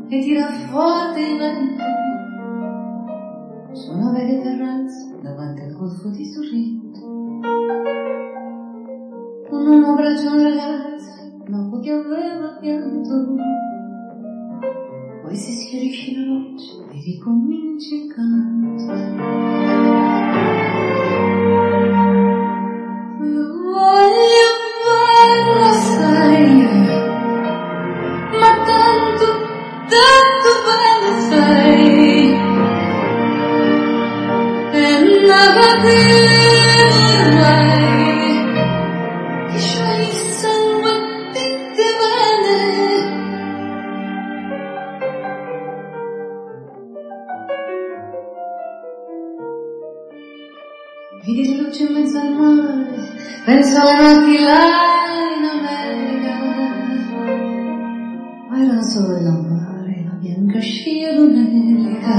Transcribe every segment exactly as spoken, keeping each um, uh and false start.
e tira forte il vento su una vecchia terrazza davanti al golfo di Sorrento. Un uomo abbraccia una ragazza dopo che aveva pianto, poi si schiarisce la voce e ricomincia il canto. Voglio farlo, sai, ma tanto, tanto bene sai, e nada che vorrai, che sciogli il sangue di te bene. Vedi le luci in mezzo al mare, penso alle notti là in America, ma era solo il mare, la bianca scia d'America.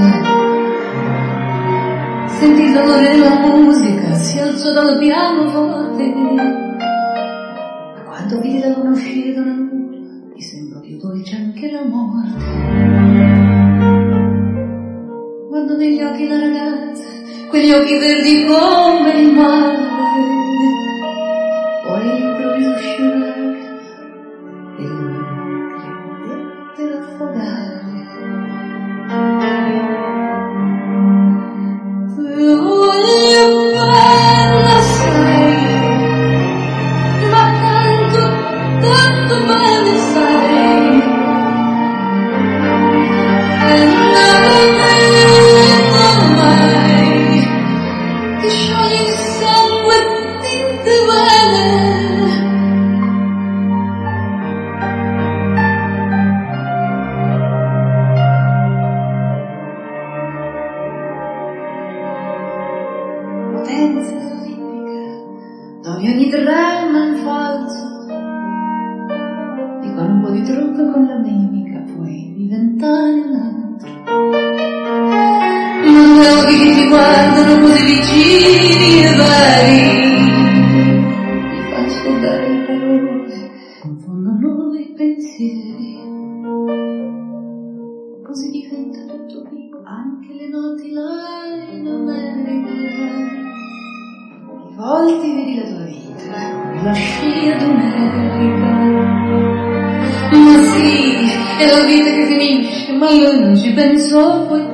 Senti il dolore della musica, si alzò dal pianoforte, ma quando vidi la luna uscire da una nuvola, mi sembrò più dolce anche la morte. Guardo negli occhi la ragazza, quegli occhi verdi come il mare, poi all'improvviso uscì una lacrima e lui credette d'affogare. Voglio farla, sai, ma tanto, tanto bene sai, e non mai che scioglie il sangue di te bene. Potenza ritmica, dove ogni dramma è un falso, e con un po' di trucco con la mimica puoi diventare un altro. Ma due occhi che ti guardano così vicini e vari, mi fanno scordare le parole, confondono i pensieri, così diventa tutto qui, anche le notti là in America. I volti vedi la tua vita come la scia d'America. Ma sì, è la vita che finisce, ma lui non ci pensò poi